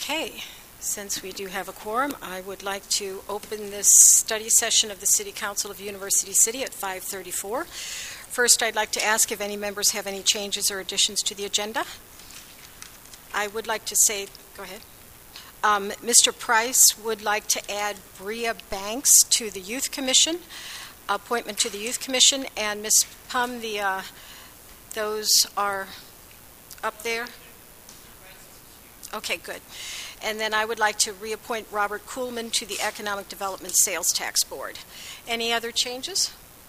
Okay, since we do have a quorum, I would like to open this study session of the City Council of University City at 5:34. First, I'd like to ask if any members have any changes or additions to the agenda. I would like to say, go ahead. Mr. Price would like to add Bria Banks to the Youth Commission, appointment to the Youth Commission, and Ms. Pum, those are up there? Okay, good. And then I would like to reappoint Robert Kuhlman to the Economic Development Sales Tax Board. Any other changes?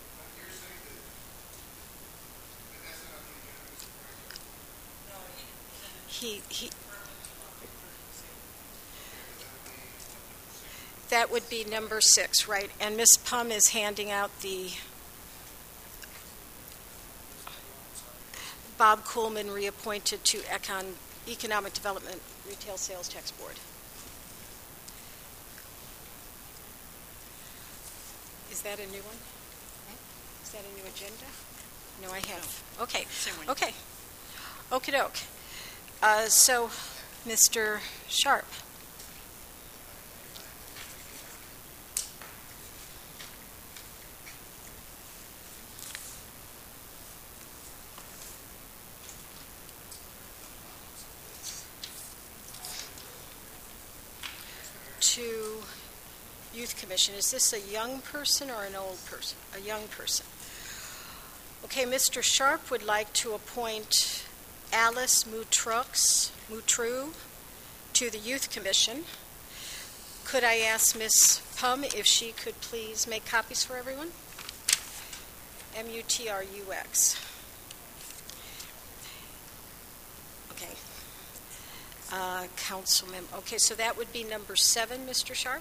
That would be number 6, right? And Ms. Pum is handing out the Bob Kuhlman reappointed to Economic Development Retail Sales Tax Board. Is that a new one? Is that a new agenda? No, I have. Okay. Okay. Okie doke. So, Mr. Sharp. To Youth Commission. Is this a young person or an old person? A young person. Okay, Mr. Sharp would like to appoint Alice Mutru to the Youth Commission. Could I ask Ms. Pum if she could please make copies for everyone? Mutrux. Okay. Council member. Okay, so that would be number 7, Mr. Sharp.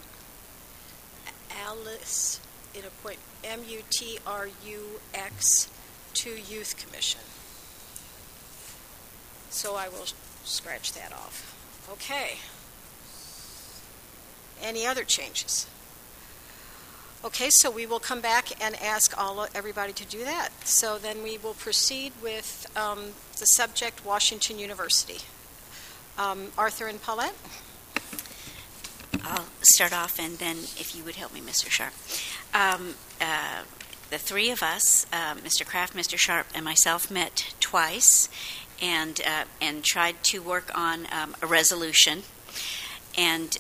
Alice, appoint Mutrux to Youth Commission. So I will scratch that off. Okay. Any other changes? Okay, so we will come back and ask everybody to do that. So then we will proceed with the subject, Washington University. Arthur and Paulette? I'll start off, and then if you would help me, Mr. Sharp. The three of us, Mr. Kraft, Mr. Sharp, and myself, met twice and tried to work on a resolution. And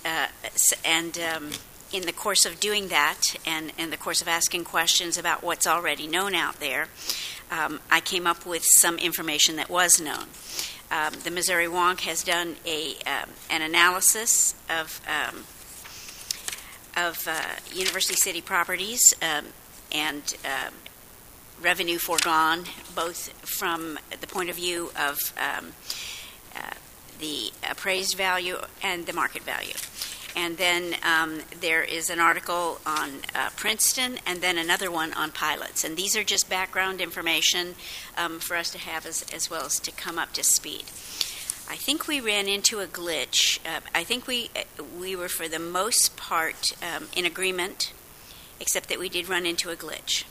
in the course of doing that, and in the course of asking questions about what's already known out there, I came up with some information that was known. The Missouri Wonk has done an analysis of University City properties and revenue foregone, both from the point of view of the appraised value and the market value. And then there is an article on Princeton, and then another one on pilots. And these are just background information for us to have as well as to come up to speed. I think we ran into a glitch. I think we were, for the most part, in agreement, except that we did run into a glitch.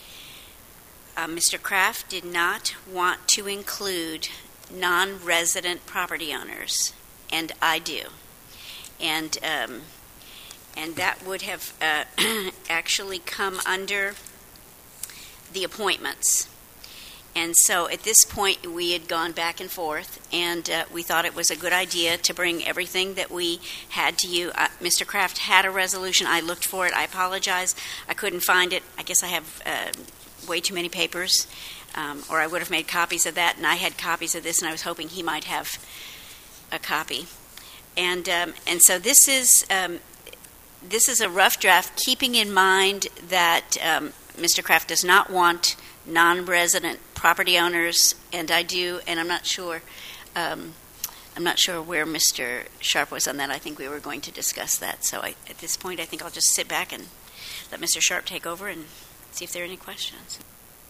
Mr. Kraft did not want to include non-resident property owners, and I do. And that would have actually come under the appointments. And so at this point, we had gone back and forth, and we thought it was a good idea to bring everything that we had to you. Mr. Kraft had a resolution. I looked for it. I apologize. I couldn't find it. I guess I have way too many papers, or I would have made copies of that, and I had copies of this, and I was hoping he might have a copy. And so this is a rough draft, keeping in mind that Mr. Kraft does not want non-resident property owners, and I do, and I'm not sure where Mr. Sharp was on that. I think we were going to discuss that. So at this point, I think I'll just sit back and let Mr. Sharp take over and see if there are any questions.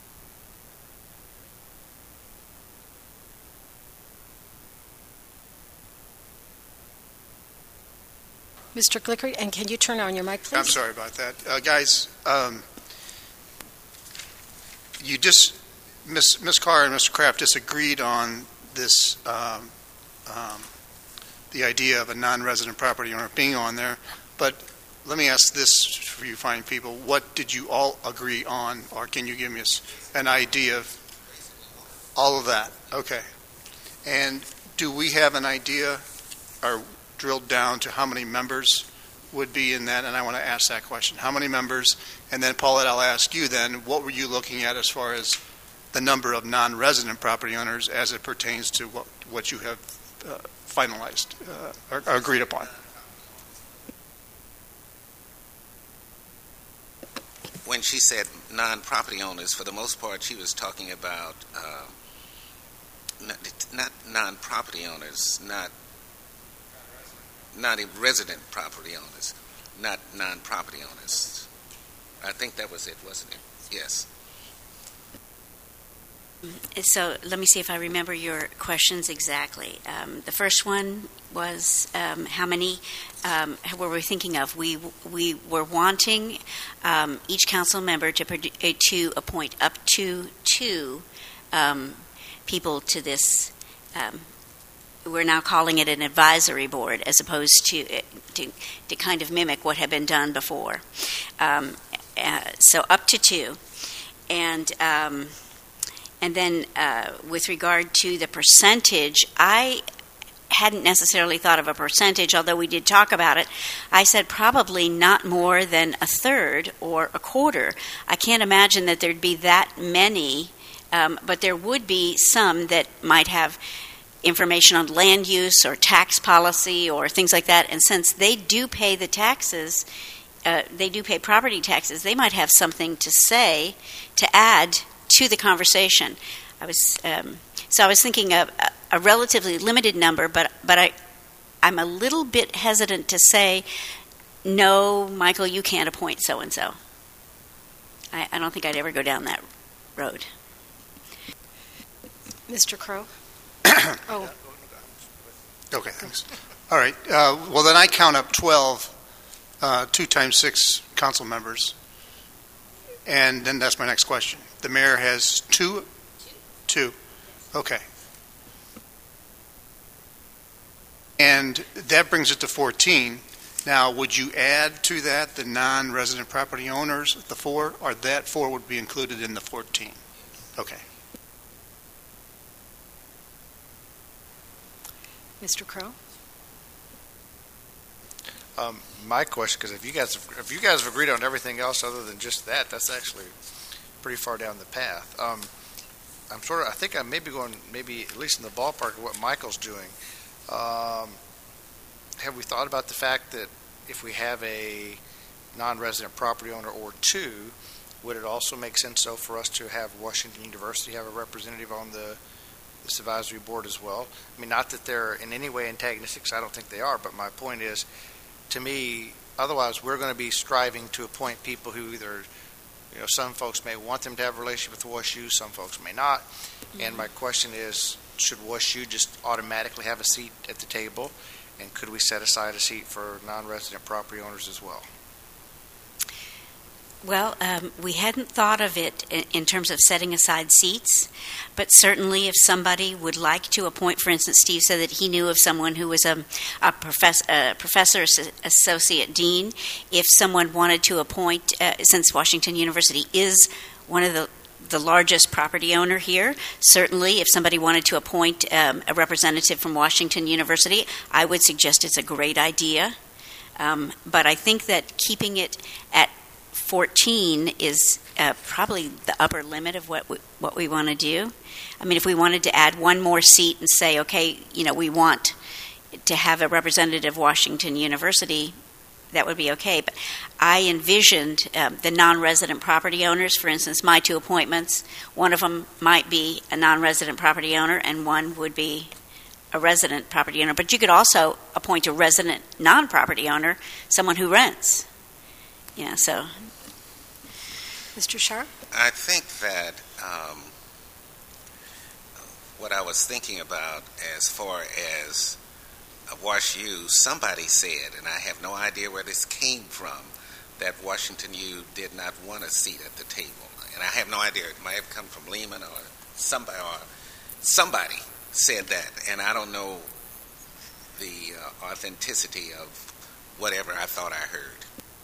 Mr. Glicker, and can you turn on your mic, please? I'm sorry about that. Guys, you just, Ms. Carr and Mr. Kraft disagreed on this the idea of a non-resident property owner being on there, but let me ask this for you fine people. What did you all agree on, or can you give me an idea of all of that? Okay. And do we have an idea or drilled down to how many members would be in that? And I want to ask that question. How many members? And then, Paulette, I'll ask you then, what were you looking at as far as the number of non-resident property owners as it pertains to what you have finalized or agreed upon? When she said non-property owners, for the most part, she was talking about not non-property owners, not resident property owners, not non-property owners. I think that was it, wasn't it? Yes. So let me see if I remember your questions exactly. The first one was how many were we thinking of? We were wanting each council member to appoint up to 2 people to this. We're now calling it an advisory board, as opposed to kind of mimic what had been done before. So up to 2, and then with regard to the percentage, I hadn't necessarily thought of a percentage, although we did talk about it. I said probably not more than a third or a quarter. I can't imagine that there'd be that many, but there would be some that might have information on land use or tax policy or things like that. And since they do pay the taxes, they do pay property taxes, they might have something to say to add to the conversation. I was thinking of a relatively limited number, but I'm a little bit hesitant to say, no, Michael, you can't appoint so and so. I don't think I'd ever go down that road. Mr. Crow? Oh. Okay, thanks. All right. Well, then I count up 12, 2 times 6 council members. And then that's my next question. The mayor has 2? 2. Okay. And that brings it to 14. Now, would you add to that the non-resident property owners, the 4, or that 4 would be included in the 14? Okay. Mr. Crow? My question, because if you guys have agreed on everything else other than just that, that's actually pretty far down the path. I think I may be going maybe at least in the ballpark of what Michael's doing. Have we thought about the fact that if we have a non-resident property owner or 2, would it also make sense so for us to have Washington University have a representative on this advisory board as well? I mean, not that they're in any way antagonistic, because I don't think they are, but my point is, to me, otherwise we're going to be striving to appoint people who either, some folks may want them to have a relationship with WashU, some folks may not. Mm-hmm. And my question is, should WashU just automatically have a seat at the table? And could we set aside a seat for non-resident property owners as well? Well, we hadn't thought of it in terms of setting aside seats, but certainly if somebody would like to appoint, for instance, Steve said that he knew of someone who was a professor, associate dean. If someone wanted to appoint, since Washington University is one of the largest property owner here, certainly if somebody wanted to appoint a representative from Washington University, I would suggest it's a great idea. But I think that keeping it at 14 is probably the upper limit of what we want to do. I mean, if we wanted to add one more seat and say, okay, we want to have a representative of Washington University, that would be okay. But I envisioned the non-resident property owners, for instance, my 2 appointments, one of them might be a non-resident property owner and one would be a resident property owner. But you could also appoint a resident non-property owner, someone who rents. So... Mr. Sharp? I think that what I was thinking about as far as WashU, somebody said, and I have no idea where this came from, that Washington U did not want a seat at the table. And I have no idea. It might have come from Lehman or somebody said that. And I don't know the authenticity of whatever I thought I heard.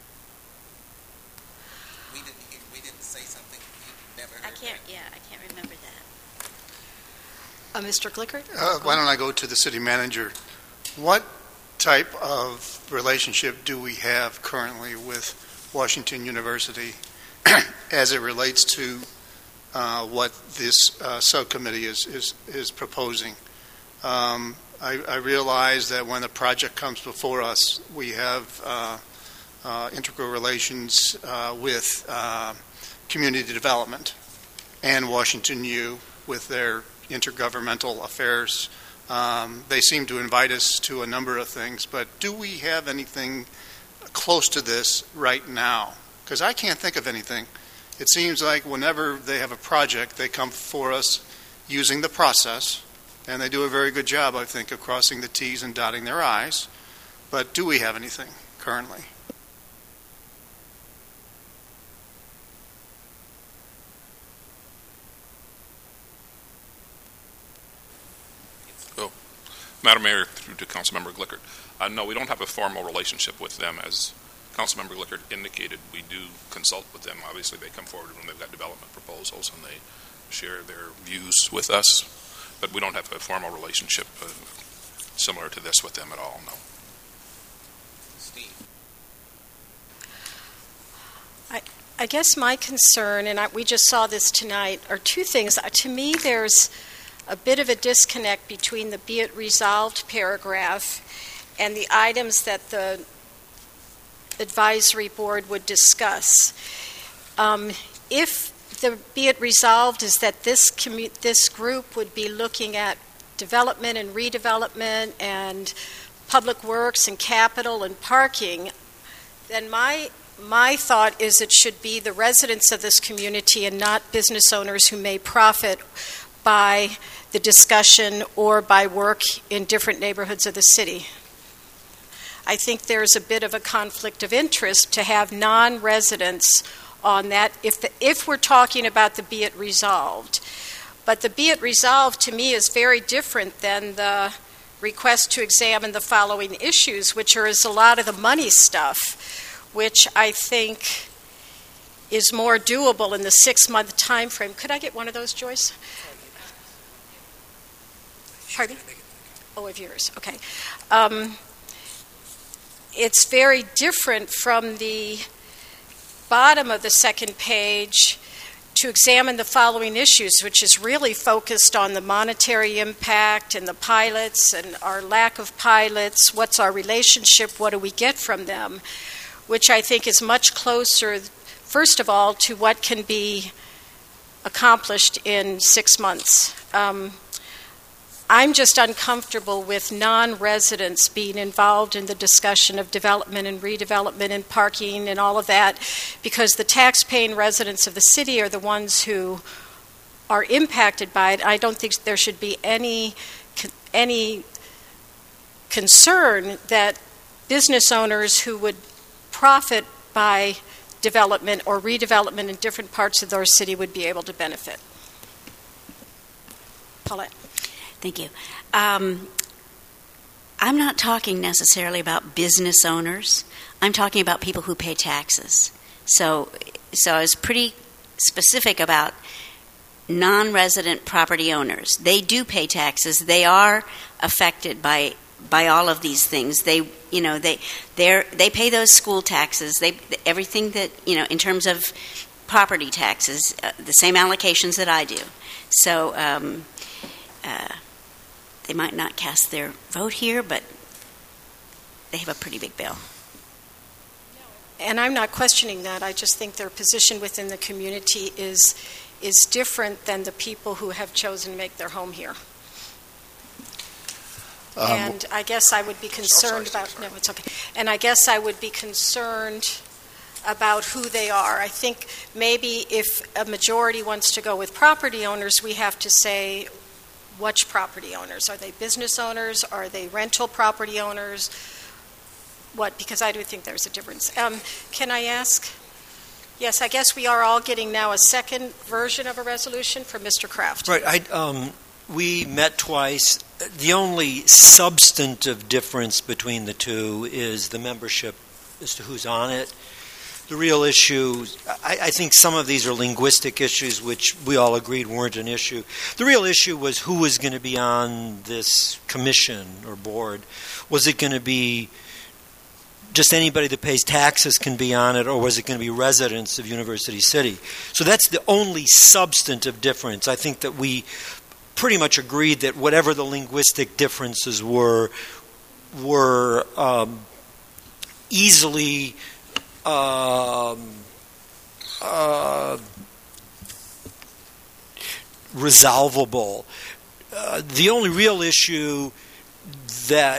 We didn't say something. You never heard I can't remember that. Mr. Glickert? Why don't I go to the city manager? What type of relationship do we have currently with Washington University as it relates to what this subcommittee is proposing? I realize that when a project comes before us, we have integral relations with community development and Washington U with their intergovernmental affairs. They seem to invite us to a number of things, but do we have anything close to this right now? Because I can't think of anything. It seems like whenever they have a project, they come for us using the process, and they do a very good job, I think, of crossing the T's and dotting their I's. But do we have anything currently? Madam Mayor, through to Councilmember Glickert. No, we don't have a formal relationship with them. As Councilmember Glickert indicated, we do consult with them. Obviously, they come forward when they've got development proposals and they share their views with us. But we don't have a formal relationship similar to this with them at all, no. Steve. I guess my concern, and we just saw this tonight, are two things. To me, there's a bit of a disconnect between the be it resolved paragraph and the items that the advisory board would discuss. If the be it resolved is that this group would be looking at development and redevelopment and public works and capital and parking, then my thought is it should be the residents of this community and not business owners who may profit by the discussion or by work in different neighborhoods of the city. I think there's a bit of a conflict of interest to have non-residents on that if we're talking about the be it resolved. But the be it resolved to me is very different than the request to examine the following issues, which is a lot of the money stuff, which I think is more doable in the 6-month time frame. Could I get one of those, Joyce? Pardon? Oh, of yours. Okay. It's very different from the bottom of the second page to examine the following issues, which is really focused on the monetary impact and the pilots and our lack of pilots, what's our relationship, what do we get from them, which I think is much closer, first of all, to what can be accomplished in 6 months. I'm just uncomfortable with non-residents being involved in the discussion of development and redevelopment and parking and all of that, because the tax-paying residents of the city are the ones who are impacted by it. I don't think there should be any concern that business owners who would profit by development or redevelopment in different parts of our city would be able to benefit. Paulette. Thank you. I'm not talking necessarily about business owners. I'm talking about people who pay taxes. So I was pretty specific about non-resident property owners. They do pay taxes. They are affected by all of these things. They pay those school taxes. Everything that in terms of property taxes, the same allocations that I do. So. They might not cast their vote here, but they have a pretty big bill. And I'm not questioning that. I just think their position within the community is different than the people who have chosen to make their home here. And I guess I would be concerned about... No, it's okay. And I guess I would be concerned about who they are. I think maybe if a majority wants to go with property owners, we have to say... Which property owners? Are they business owners? Are they rental property owners? What? Because I do think there's a difference. Can I ask? Yes, I guess we are all getting now a second version of a resolution from Mr. Kraft. Right. We met twice. The only substantive difference between the two is the membership as to who's on it. The real issue, I think some of these are linguistic issues, which we all agreed weren't an issue. The real issue was who was going to be on this commission or board. Was it going to be just anybody that pays taxes can be on it, or was it going to be residents of University City? So that's the only substantive difference. I think that we pretty much agreed that whatever the linguistic differences were easily resolvable. The only real issue that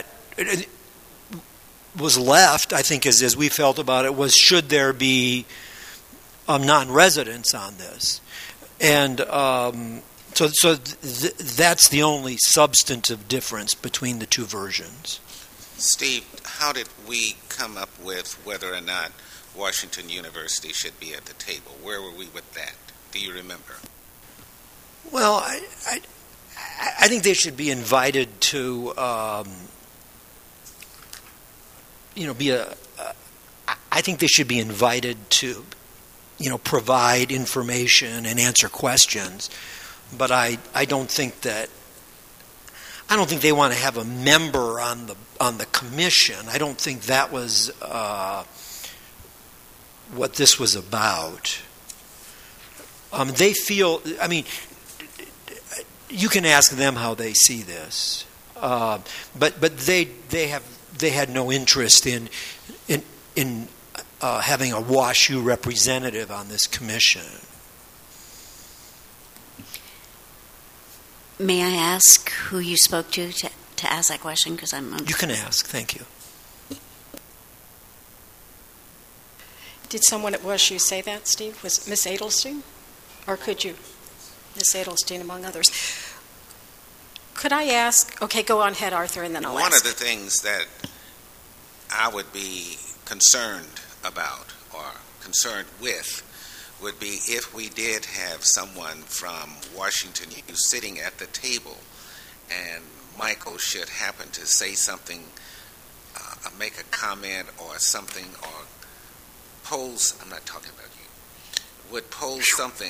was left, I think, as we felt about it, was should there be non-residents on this, and so that's the only substantive difference between the two versions. Steve, how did we come up with whether or not Washington University should be at the table? Where were we with that? Do you remember? Well, I think they should be invited to, I think they should be invited to, provide information and answer questions. But I don't think they want to have a member on the commission. I don't think that was what this was about. They feel. I mean, you can ask them how they see this, but they had no interest in having a WashU representative on this commission. May I ask who you spoke to ask that question? Because You can ask. Thank you. Did someone at WashU say that, Steve? Was it Ms. Adelstein? Or could you? Ms. Adelstein, among others. Could I ask? Okay, go on ahead, Arthur, and then I'll ask. One of the things that I would be concerned about or concerned with would be if we did have someone from Washington U sitting at the table and Michael should happen to say something, make a comment or something, or pose, I'm not talking about you, would pose something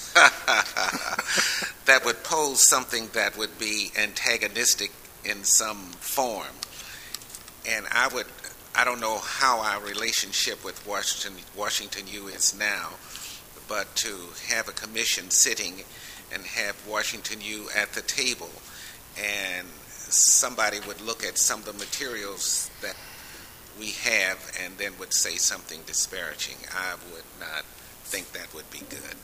that would pose something that would be antagonistic in some form. And I don't know how our relationship with Washington U is now, but to have a commission sitting and have Washington U at the table, and somebody would look at some of the materials that we have and then would say something disparaging, I would not think that would be good.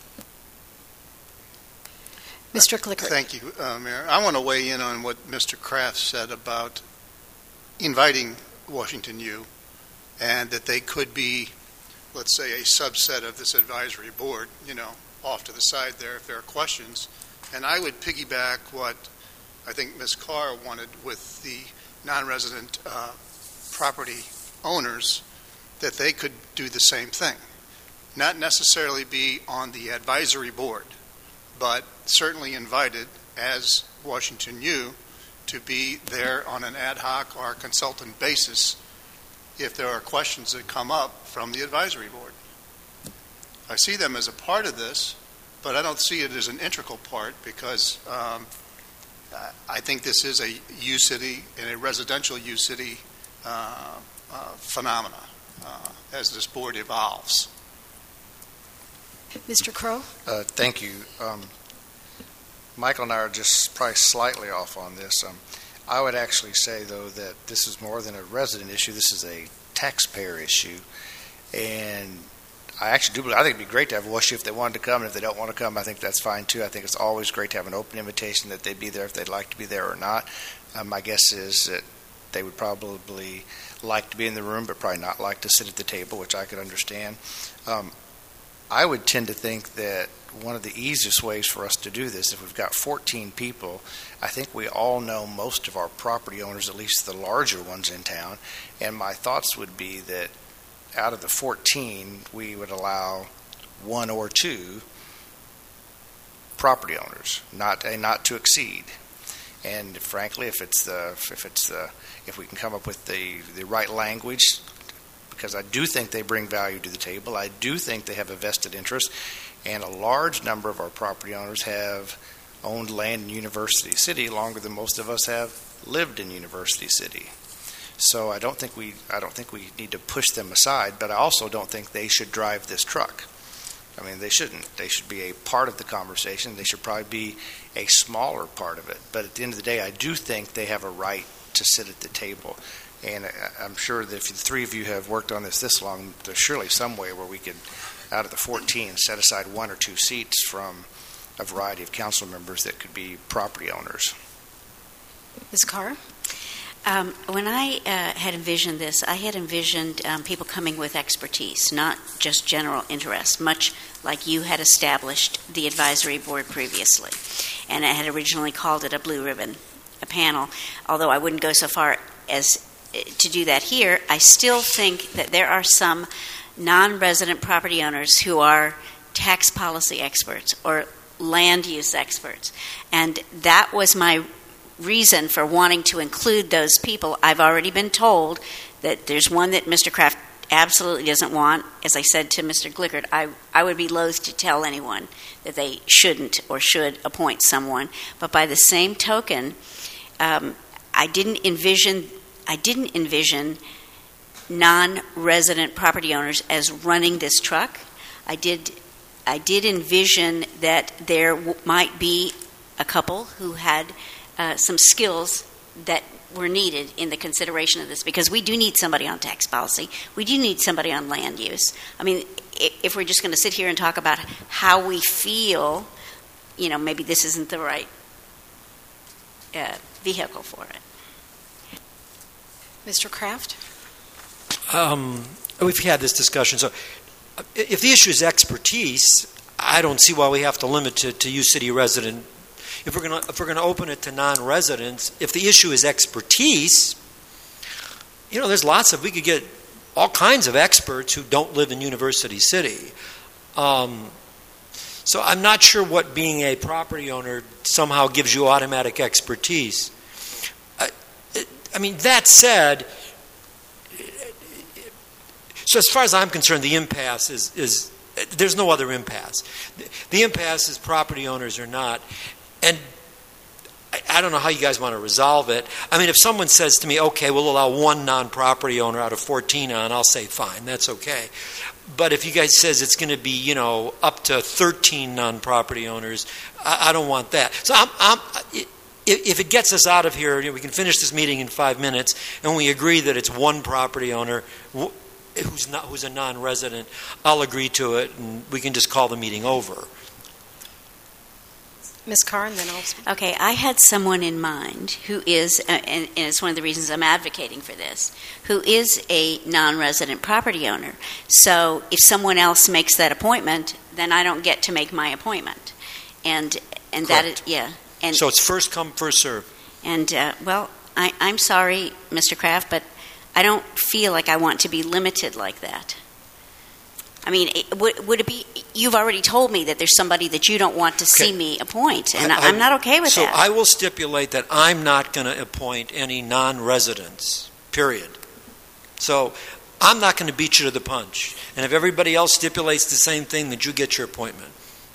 Mr. Glickert. Thank you, Mayor. I want to weigh in on what Mr. Kraft said about inviting Washington U, and that they could be, let's say, a subset of this advisory board, off to the side there if there are questions. And I would piggyback what I think Ms. Carr wanted with the non-resident property owners, that they could do the same thing. Not necessarily be on the advisory board, but certainly invited as Washington U to be there on an ad hoc or consultant basis if there are questions that come up from the advisory board. I see them as a part of this, but I don't see it as an integral part, because I think this is a U-City and a residential U-City phenomena as this board evolves. Mr. Crow? Thank you. Michael and I are just probably slightly off on this. I would actually say, though, that this is more than a resident issue. This is a taxpayer issue. And I actually do believe, I think it'd be great to have WashU if they wanted to come, and if they don't want to come, I think that's fine too. I think it's always great to have an open invitation that they'd be there if they'd like to be there or not. My guess is that they would probably like to be in the room, but probably not like to sit at the table, which I could understand. I would tend to think that one of the easiest ways for us to do this, if we've got 14 people, I think we all know most of our property owners, at least the larger ones in town, and my thoughts would be that out of the 14, we would allow 1 or 2 property owners, not to exceed. And frankly, if we can come up with the right language, because I do think they bring value to the table, I do think they have a vested interest, and a large number of our property owners have owned land in University City longer than most of us have lived in University City. So I don't think we need to push them aside, but I also don't think they should drive this truck. I mean, they shouldn't. They should be a part of the conversation. They should probably be a smaller part of it. But at the end of the day, I do think they have a right to sit at the table. And I'm sure that if the three of you have worked on this long, there's surely some way where we could, out of the 14, set aside 1 or 2 seats from a variety of council members that could be property owners. Ms. Carr? When I had envisioned this, I had envisioned people coming with expertise, not just general interest, much like you had established the advisory board previously. And I had originally called it a blue ribbon, a panel. Although I wouldn't go so far as to do that here, I still think that there are some non-resident property owners who are tax policy experts or land use experts. And that was my reason for wanting to include those people. I've already been told that there's one that Mr. Kraft absolutely doesn't want. As I said to Mr. Glickert, I would be loath to tell anyone that they shouldn't or should appoint someone. But by the same token, I didn't envision non-resident property owners as running this truck. I did envision that there might be a couple who had some skills that were needed in the consideration of this, because we do need somebody on tax policy. We do need somebody on land use. I mean, if we're just going to sit here and talk about how we feel, maybe this isn't the right vehicle for it. Mr. Kraft? We've had this discussion. So if the issue is expertise, I don't see why we have to limit it to U-City resident. If we're going to open it to non-residents, if the issue is expertise, there's we could get all kinds of experts who don't live in University City. So I'm not sure what being a property owner somehow gives you automatic expertise. I mean, that said, so as far as I'm concerned, the impasse is there's no other impasse. The impasse is property owners or not. And I don't know how you guys want to resolve it. I mean, if someone says to me, okay, we'll allow 1 non-property owner out of 14 on, I'll say, fine, that's okay. But if you guys says it's going to be, up to 13 non-property owners, I don't want that. So if it gets us out of here, we can finish this meeting in 5 minutes, and we agree that it's 1 property owner who's a non-resident, I'll agree to it, and we can just call the meeting over. Ms. Carr, and then I'll speak. Okay, I had someone in mind who is, and it's one of the reasons I'm advocating for this, who is a non-resident property owner. So if someone else makes that appointment, then I don't get to make my appointment. And that is, yeah. And so it's first come, first serve. And, I'm sorry, Mr. Kraft, but I don't feel like I want to be limited like that. I mean, would it be, you've already told me that there's somebody that you don't want to see me appoint, and I'm not okay with that. So I will stipulate that I'm not going to appoint any non-residents, period. So I'm not going to beat you to the punch. And if everybody else stipulates the same thing, then you get your appointment.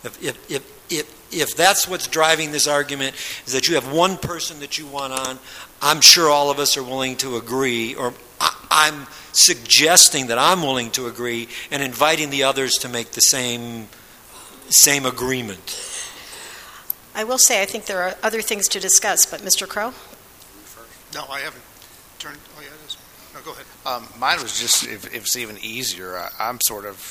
If that's what's driving this argument, is that you have 1 person that you want on, I'm sure all of us are willing to agree, or I'm suggesting that I'm willing to agree and inviting the others to make the same agreement. I will say I think there are other things to discuss, but Mr. Crow? No, I haven't turned. Oh, yeah, it is. No, go ahead. Mine was just, if it's even easier, I'm sort of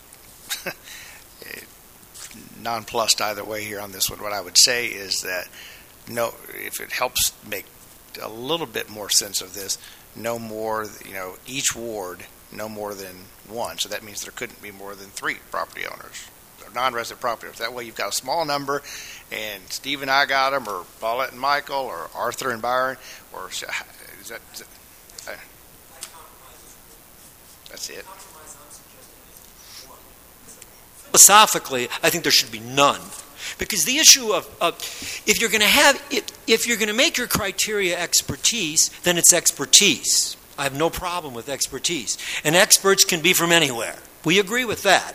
nonplussed either way here on this one. What I would say is that, if it helps make a little bit more sense of this, no more, each ward, no more than 1. So that means there couldn't be more than 3 property owners, or non-resident property owners. That way you've got a small number, and Steve and I got them, or Paulette and Michael, or Arthur and Byron, or is that that's it. Philosophically, I think there should be none. Because the issue of if you're going to make your criteria expertise, then it's expertise. I have no problem with expertise. And experts can be from anywhere. We agree with that.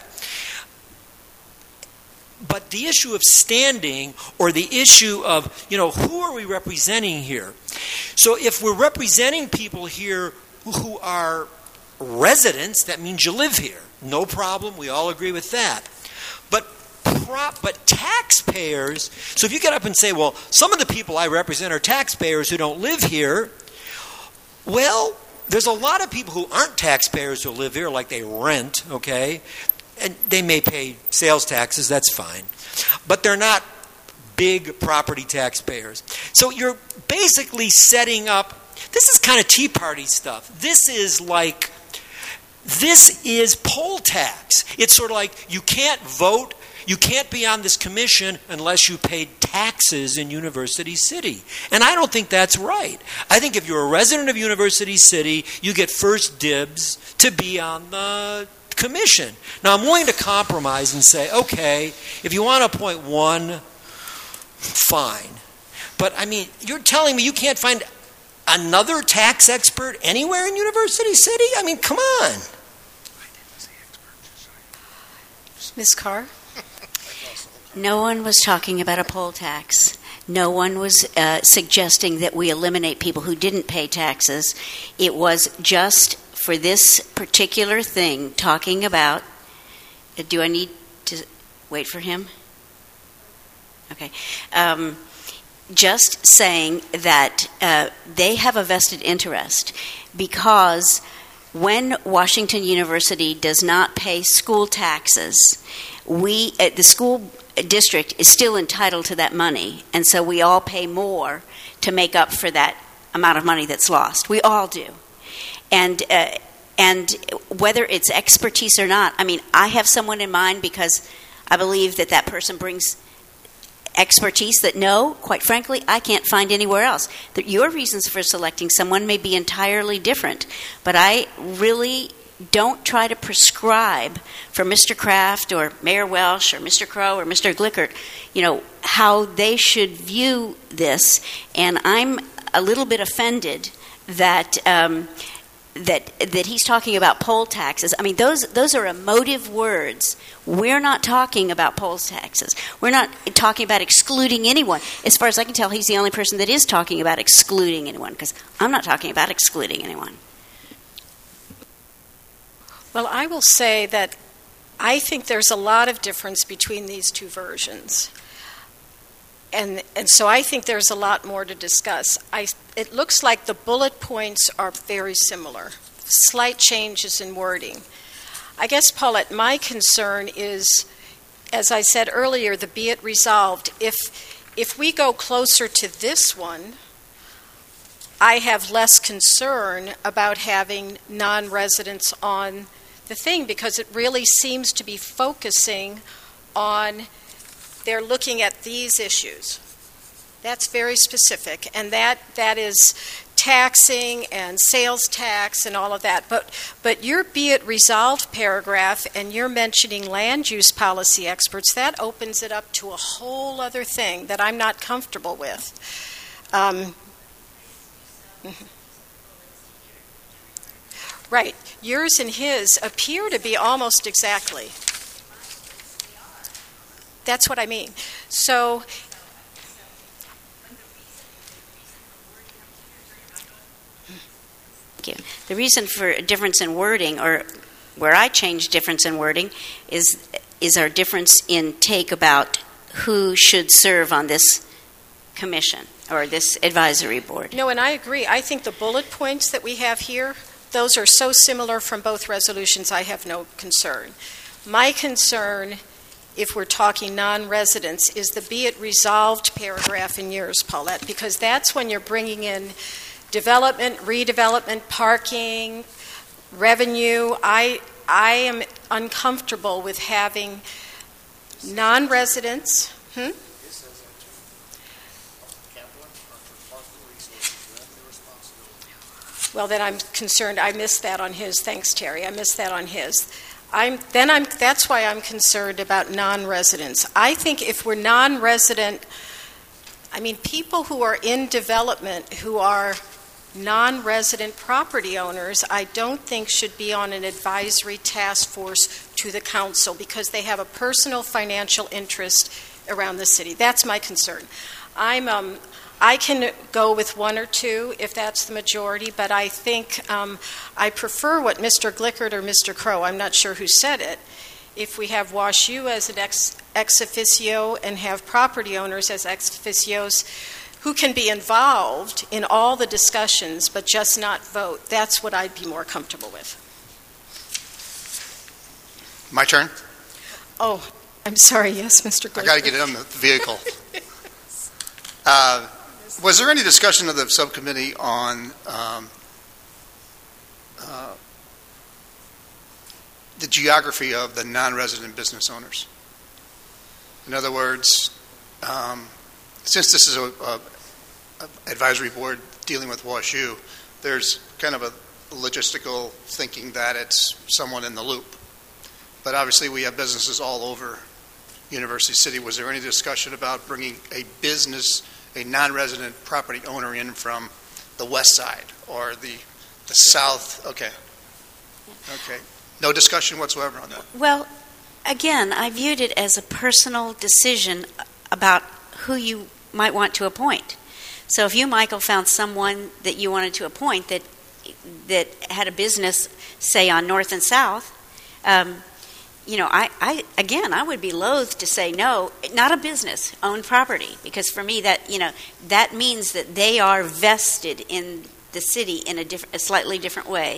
But the issue of standing, or the issue of, who are we representing here? So if we're representing people here who are residents, that means you live here. No problem. We all agree with that. But taxpayers, so if you get up and say, well, some of the people I represent are taxpayers who don't live here, well, there's a lot of people who aren't taxpayers who live here, like they rent, okay? And they may pay sales taxes, that's fine. But they're not big property taxpayers. So you're basically setting up, this is kind of Tea Party stuff. This is poll tax. It's sort of like you can't vote, you can't be on this commission unless you paid taxes in University City. And I don't think that's right. I think if you're a resident of University City, you get first dibs to be on the commission. Now, I'm willing to compromise and say, okay, if you want to appoint one, fine. But, you're telling me you can't find another tax expert anywhere in University City? Come on. Ms. Carr? No one was talking about a poll tax. No one was suggesting that we eliminate people who didn't pay taxes. It was just for this particular thing talking about, do I need to wait for him? Okay. Just saying that they have a vested interest, because when Washington University does not pay school taxes, the school district is still entitled to that money, and so we all pay more to make up for that amount of money that's lost. We all do. And whether it's expertise or not, I have someone in mind because I believe that person brings expertise that, no, quite frankly, I can't find anywhere else. Your reasons for selecting someone may be entirely different, but I really don't try to prescribe for Mr. Kraft or Mayor Welsh or Mr. Crow or Mr. Glickert, how they should view this. And I'm a little bit offended that that he's talking about poll taxes. Those are emotive words. We're not talking about poll taxes. We're not talking about excluding anyone. As far as I can tell, he's the only person that is talking about excluding anyone, because I'm not talking about excluding anyone. Well, I will say that I think there's a lot of difference between these two versions. And so I think there's a lot more to discuss. It looks like the bullet points are very similar, slight changes in wording. I guess, Paulette, my concern is, as I said earlier, the be it resolved. If we go closer to this one, I have less concern about having non-residents on the thing, because it really seems to be focusing on, they're looking at these issues. That's very specific, and that is taxing and sales tax and all of that. But your be it resolved paragraph, and you're mentioning land use policy experts, that opens it up to a whole other thing that I'm not comfortable with. Right. Yours and his appear to be almost exactly. That's what I mean. So, the reason for a difference in wording, or where I change difference in wording, is our difference in take about who should serve on this commission or this advisory board. No, and I agree. I think the bullet points that we have here, those are so similar from both resolutions, I have no concern. My concern, if we're talking non-residents, is the be it resolved paragraph in yours, Paulette, because that's when you're bringing in development, redevelopment, parking, revenue. I am uncomfortable with having non-residents. Well, then I'm concerned. I missed that on his. Thanks, Terry. I missed that on his. That's why I'm concerned about non-residents. I think if we're non-resident, people who are in development who are non-resident property owners, I don't think should be on an advisory task force to the council because they have a personal financial interest around the city. That's my concern. I can go with one or two if that's the majority, but I think I prefer what Mr. Glickert or Mr. Crow, I'm not sure who said it, if we have Wash U as an ex officio and have property owners as ex officios who can be involved in all the discussions but just not vote. That's what I'd be more comfortable with. My turn? Oh, I'm sorry. Yes, Mr. Glickert. I got to get it on the vehicle. Was there any discussion of the subcommittee on the geography of the non-resident business owners? In other words, since this is a advisory board dealing with Wash U, there's kind of a logistical thinking that it's someone in the loop. But obviously we have businesses all over University City. Was there any discussion about bringing a non-resident property owner in from the west side or the south? Okay. No discussion whatsoever on that? Well, again, I viewed it as a personal decision about who you might want to appoint. So if you, Michael, found someone that you wanted to appoint that had a business, say, on North and South, I would be loath to say no, not a business, owned property, because for me that means that they are vested in the city in a slightly different way.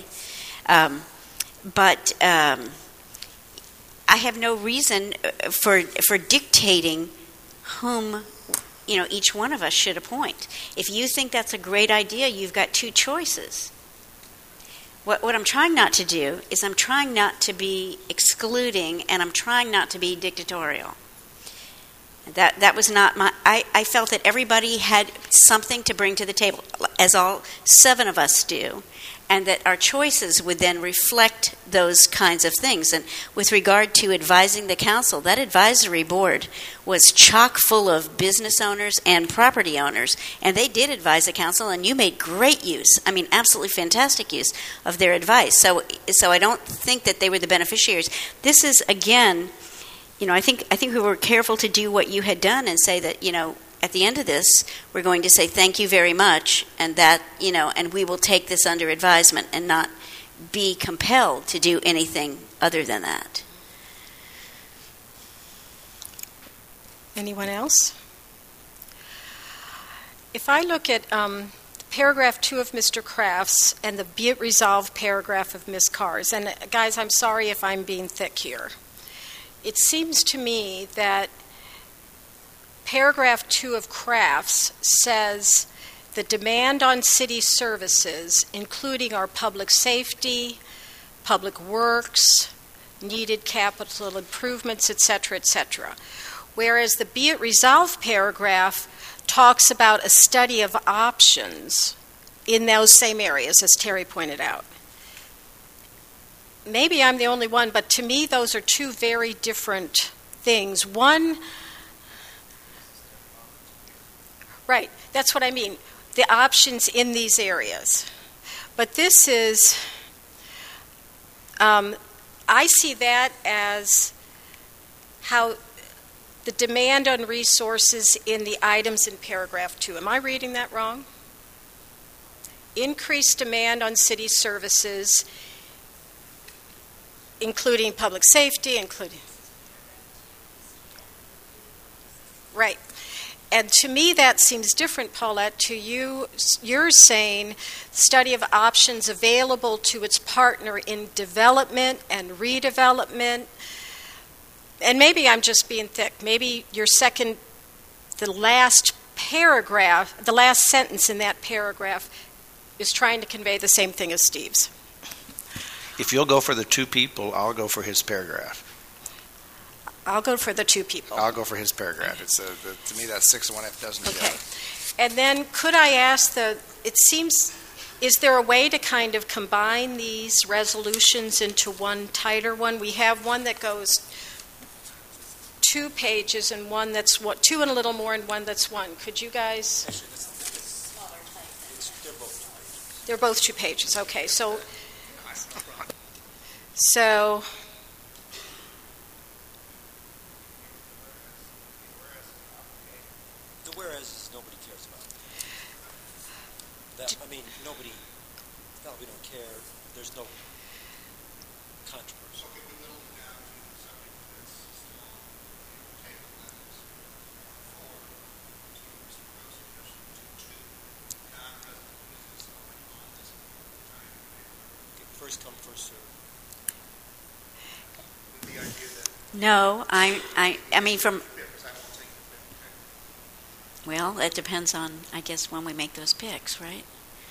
But I have no reason for dictating whom each one of us should appoint. If you think that's a great idea, you've got two choices. What I'm trying not to do is I'm trying not to be excluding, and I'm trying not to be dictatorial. That was not my... I felt that everybody had something to bring to the table, as all 7 of us do, and that our choices would then reflect those kinds of things. And with regard to advising the council, that advisory board was chock full of business owners and property owners, and they did advise the council, and you made great use, absolutely fantastic use of their advice. So I don't think that they were the beneficiaries. This is, again, I think we were careful to do what you had done and say that, at the end of this, we're going to say thank you very much, and that, and we will take this under advisement and not be compelled to do anything other than that. Anyone else? If I look at paragraph 2 of Mr. Kraft's and the be it resolved paragraph of Ms. Carr's, and guys, I'm sorry if I'm being thick here. It seems to me that paragraph 2 of Kraft's says the demand on city services, including our public safety, public works, needed capital improvements, etc., etc. Whereas the be it resolved paragraph talks about a study of options in those same areas, as Terry pointed out. Maybe I'm the only one, but to me those are two very different things. One, right, that's what I mean, the options in these areas. But this is, I see that as how the demand on resources in the items in paragraph 2. Am I reading that wrong? Increased demand on city services, including public safety, right. And to me that seems different, Paulette, to you. You're saying study of options available to its partner in development and redevelopment. And maybe I'm just being thick. Maybe the last paragraph, the last sentence in that paragraph is trying to convey the same thing as Steve's. If you'll go for the 2 people, I'll go for his paragraph. I'll go for the 2 people. I'll go for his paragraph. It's to me that's 6 and 1/2 dozen. Okay. And then could I ask it is there a way to kind of combine these resolutions into one tighter one? We have one that goes 2 pages and one that's 2 and a little more and one that's 1. Could you guys? They're both 2 pages. Okay, so The whereas nobody cares about. That, I mean, nobody. No, we don't care. There's no controversy. First come, first serve. No, I mean from. Well, it depends on, I guess, when we make those picks, right?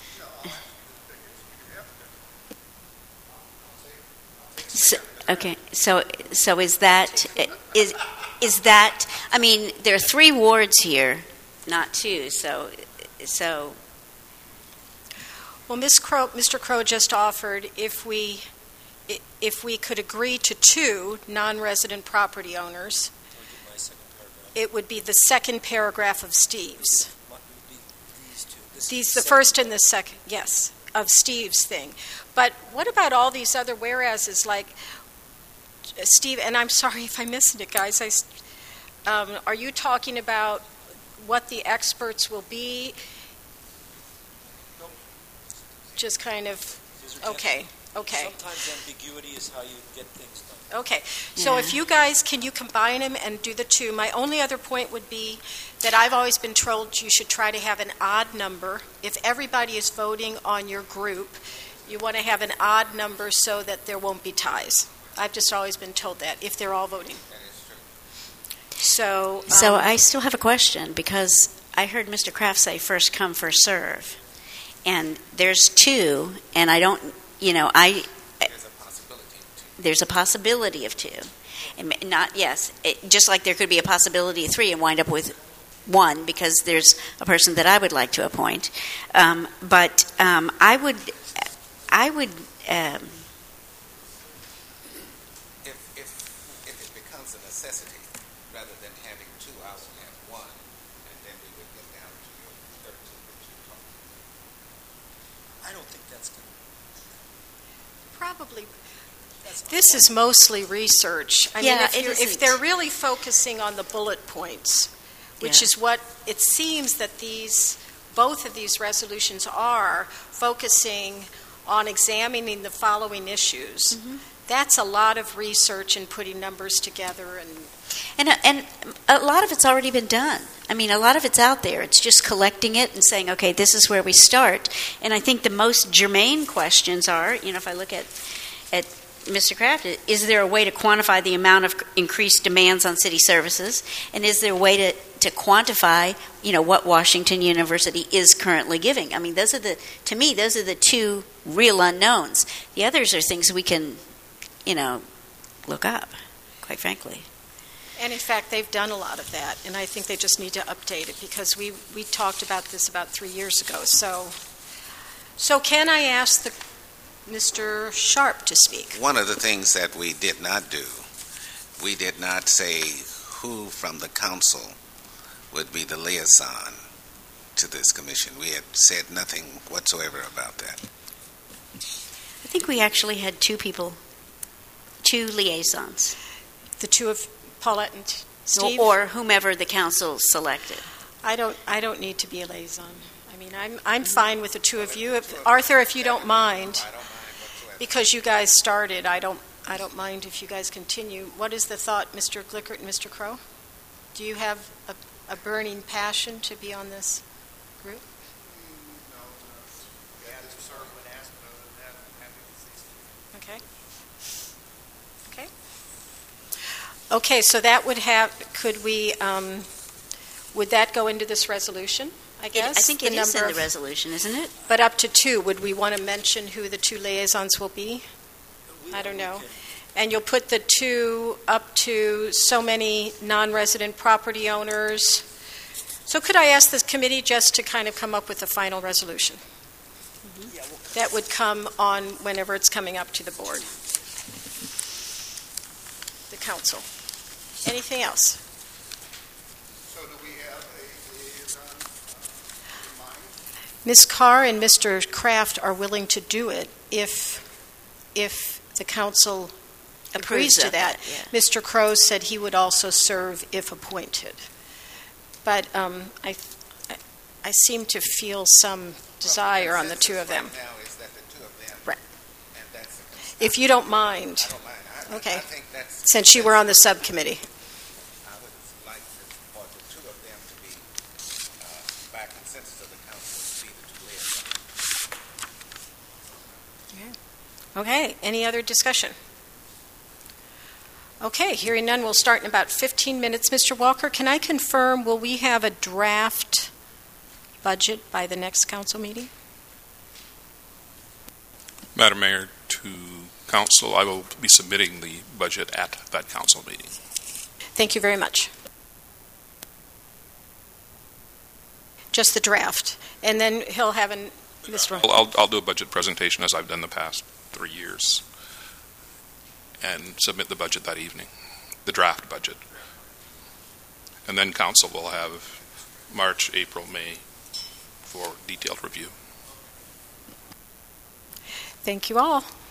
So, okay, so is that is that? I mean, there are 3 wards here, not 2. So. Well, Mr. Crow just offered if we could agree to 2 non-resident property owners, it would be the second paragraph of Steve's. The first and the second, yes, of Steve's thing. But what about all these other whereases, like Steve? And I'm sorry if I missed it, guys. Are you talking about what the experts will be? Just kind of, okay. Sometimes ambiguity is how you get things done. Okay, so if you guys, can you combine them and do the 2? My only other point would be that I've always been told you should try to have an odd number. If everybody is voting on your group, you want to have an odd number so that there won't be ties. I've just always been told that, if they're all voting. So I still have a question, because I heard Mr. Kraft say first come, first serve. And there's 2, and I don't, there's a possibility of 2. And just like there could be a possibility of 3 and wind up with 1 because there's a person that I would like to appoint. But I would. If it becomes a necessity, rather than having 2, I will have 1, and then we would get down to your 13 that you talked about. I don't think that's going to. probably, this is mostly research. I mean, if they're really focusing on the bullet points, which is what it seems that both of these resolutions are, focusing on examining the following issues. Mm-hmm. That's a lot of research and putting numbers together. And a lot of it's already been done. I mean, a lot of it's out there. It's just collecting it and saying, okay, this is where we start. And I think the most germane questions are, if I look at Mr. Kraft, is there a way to quantify the amount of increased demands on city services? And is there a way to quantify, what Washington University is currently giving? I mean, to me, those are the 2 real unknowns. The others are things we can, look up, quite frankly. And in fact, they've done a lot of that, and I think they just need to update it, because we talked about this about 3 years ago. So can I ask Mr. Sharp to speak? One of the things that we did not do, we did not say who from the council would be the liaison to this commission. We had said nothing whatsoever about that. I think we actually had 2 people, 2 liaisons. The 2 of Paulette and Steve? Or whomever the council selected. I don't need to be a liaison. I mean, I'm fine with the 2 of you. Arthur, if you don't mind, because you guys started, I don't mind if you guys continue. What is the thought, Mr. Glickert and Mr. Crow? Do you have a burning passion to be on this group? No. We had to serve when asked, but other than that, I'm happy to see. Okay. Okay, so that would that go into this resolution, I guess? I think it is in the resolution, isn't it? But up to 2, would we want to mention who the 2 liaisons will be? I don't know. And you'll put the 2 up to so many non-resident property owners. So could I ask this committee just to kind of come up with a final resolution? Yeah, That would come on whenever it's coming up to the board, the council. Anything else? So do we have a liaison in mind? Ms. Carr and Mr. Kraft are willing to do it if the council agrees to of that. yeah. Mr. Crowe said he would also serve if appointed. But I seem to feel some desire on the two of them. Right now is that the two of them. Right. And that's If you don't mind, I don't mind. Okay. I think that's. since you were on the subcommittee. I would like for the two of them to be, by consensus of the council, to be the two liaisons. Okay, any other discussion? Okay, hearing none, we'll start in about 15 minutes. Mr. Walker, can I confirm, will we have a draft budget by the next council meeting? Madam Mayor, to council, I will be submitting the budget at that council meeting. Thank you very much. Just the draft. And then he'll have Mr. I'll do a budget presentation as I've done the past 3 years and submit the budget that evening, the draft budget. And then council will have March, April, May for detailed review. Thank you all.